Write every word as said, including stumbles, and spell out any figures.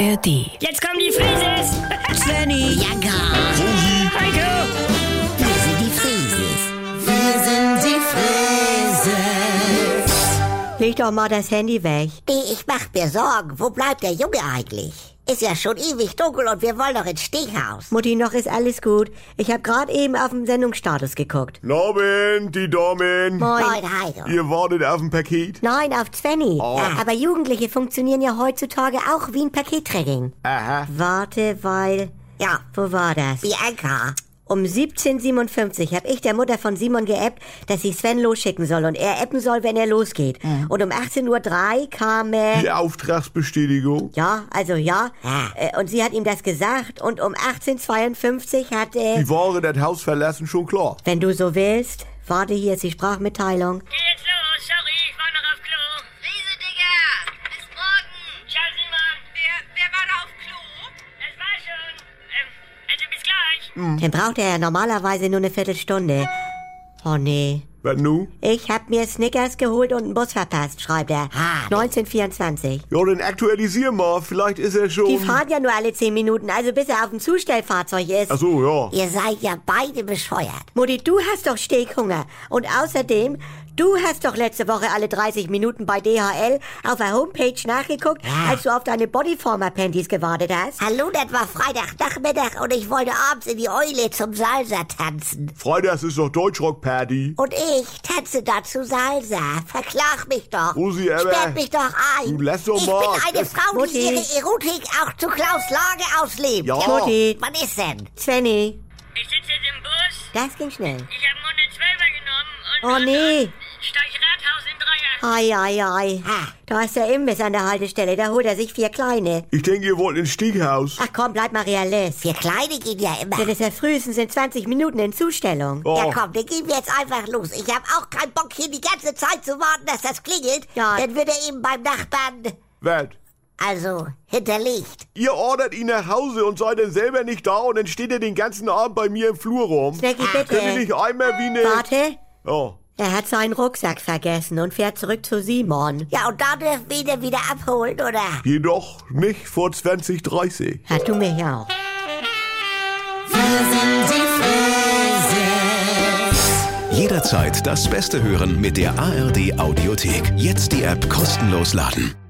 R D. Jetzt kommen die Frises! Svenny, Ja, gar. Heiko! Wir sind die Frieses. Wir sind die Frieses. leg doch mal das Handy weg. Nee, ich mach mir Sorgen. Wo bleibt der Junge eigentlich? Ist ja schon ewig dunkel und wir wollen doch ins Steghaus. Mutti, noch ist alles gut. Ich habe gerade eben auf den Sendungsstatus geguckt. Abend, die Damen. Moin. Moin, Heiko. Ihr wartet auf ein Paket? Nein, auf Svenny. Oh. Ja, aber Jugendliche funktionieren ja heutzutage auch wie ein Pakettracking. Aha. Warte, weil... Ja, Wo war das? Bianca. Um siebzehn Uhr siebenundfünfzig habe ich der Mutter von Simon geappt, dass sie Sven losschicken soll und er appen soll, wenn er losgeht. Und um achtzehn Uhr drei kam er... Die Auftragsbestätigung. Ja, also ja. Ja. Äh, Und sie hat ihm das gesagt und um achtzehn Uhr zweiundfünfzig hat er... Die Ware das Haus verlassen, schon klar. Wenn du so willst, warte, hier ist die Sprachmitteilung. Geh jetzt los, sorry, ich war noch auf Klo. Riese, Digga! Bis morgen! Ciao, Simon. Wer, wer war da auf Klo? Das war schon. Ähm, also bis gleich. Dann braucht er ja normalerweise nur eine Viertelstunde. Oh nee. Was nu? Ich hab mir Snickers geholt und einen Bus verpasst, schreibt er. Ah, neunzehn Uhr vierundzwanzig. Ja, dann aktualisier mal. Vielleicht ist er schon... Die fahren ja nur alle zehn Minuten, also bis er auf dem Zustellfahrzeug ist. Ach so, ja. Ihr seid ja beide bescheuert. Mutti, du hast doch Steghunger. Und außerdem, du hast doch letzte Woche alle dreißig Minuten bei D H L auf der Homepage nachgeguckt, Ja. als du auf deine Bodyformer-Panties gewartet hast. Hallo, das war Freitagnachmittag und ich wollte abends in die Eule zum Salsa tanzen. Freitags ist doch Deutschrock-Party. Und ich tanze dazu Salsa. Verklag mich doch. Rosi, aber- Sperrt mich doch ein. Du lass doch ich mal. bin eine Das- Frau, die Mutti. ihre Erotik auch zu Klaus Lage auslebt. Ja. Mutti, Was ist denn? Svenny, Ich sitze jetzt im Bus. das ging schnell. Ich habe einen hundertzwölfer genommen und... Oh nee. Steig Rathaus in Dreier. Ei, ei, ei. Ha. Da ist der Imbiss an der Haltestelle, da holt er sich vier kleine. Ich denke, ihr wollt ins Steghaus. Ach komm, bleib mal realist. Wir Kleine gehen ja immer. Denn es ja frühestens in zwanzig Minuten in Zustellung. Oh. Ja komm, dann gehen wir jetzt einfach los. Ich habe auch keinen Bock, hier die ganze Zeit zu warten, dass das klingelt. Ja. Dann wird er eben beim Nachbarn, Was? also, hinterlegt. Ihr ordert ihn nach Hause und seid dann selber nicht da und dann steht er den ganzen Abend bei mir im Flur rum. Snacky, Könnt ihr bitte. nicht einmal wie ne... Warte, Oh. er hat seinen Rucksack vergessen und fährt zurück zu Simon. Ja, und da dürfen wir ihn dann wieder abholen, oder? Jedoch nicht vor zwanzig dreißig. Hat du mich auch. Jederzeit das Beste hören mit der A R D Audiothek. Jetzt die App kostenlos laden.